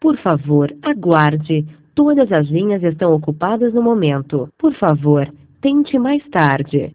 Por favor, aguarde. Todas as linhas estão ocupadas no momento. Por favor, tente mais tarde.